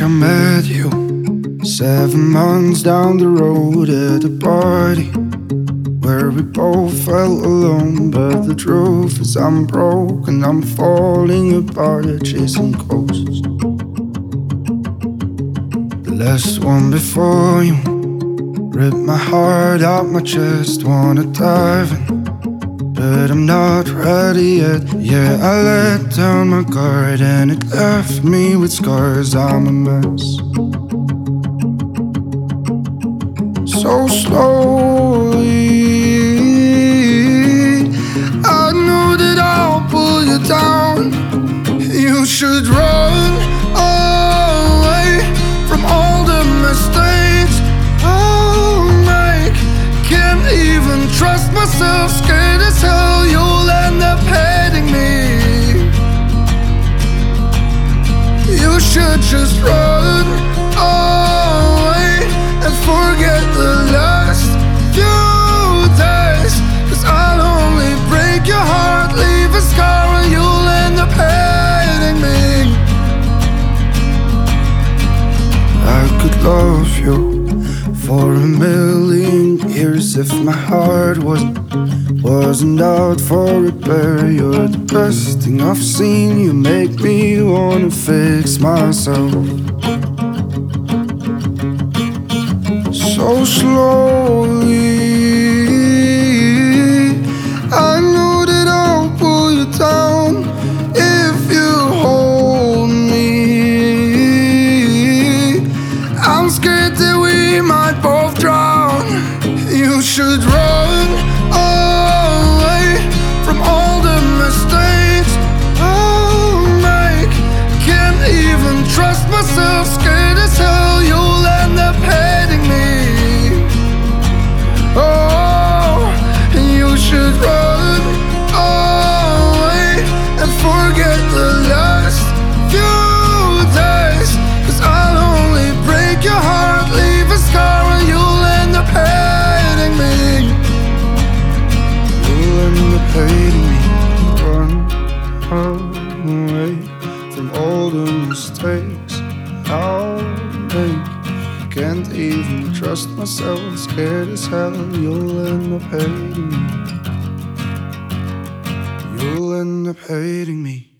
I met you 7 months down the road at a party where we both felt alone. But the truth is I'm broken, I'm falling apart at chasing ghosts. The last one before you ripped my heart out my chest. Wanna dive in, but I'm not ready yet. Yeah, I let down my guard and it left me with scars. I'm a mess. So slowly I know that I'll pull you down. You should run away from all the mistakes I'll make. Can't even trust myself, scared as hell you'll end up hating me. You should just run away and forget the last few days, 'cause I'll only break your heart, leave a scar, and you'll end up hating me. I could love you for a million years if my heart wasn't out for repair. You're the best thing I've seen, you make me wanna fix myself. So slowly I know that I'll pull you down if you hold me. I'm scared that we might both drown. You should run away from all the mistakes I'll make. Can't even trust myself, scared as hell you'll end up hating me. Oh, you should run away and forget the last few days, 'cause I'll only break your heart, leave a scar, and you'll end up hating me. You'll end up hating me. Run away from all the mistakes I'll make. Can't even trust myself, scared as hell you'll end up hating me. You'll end up hating me.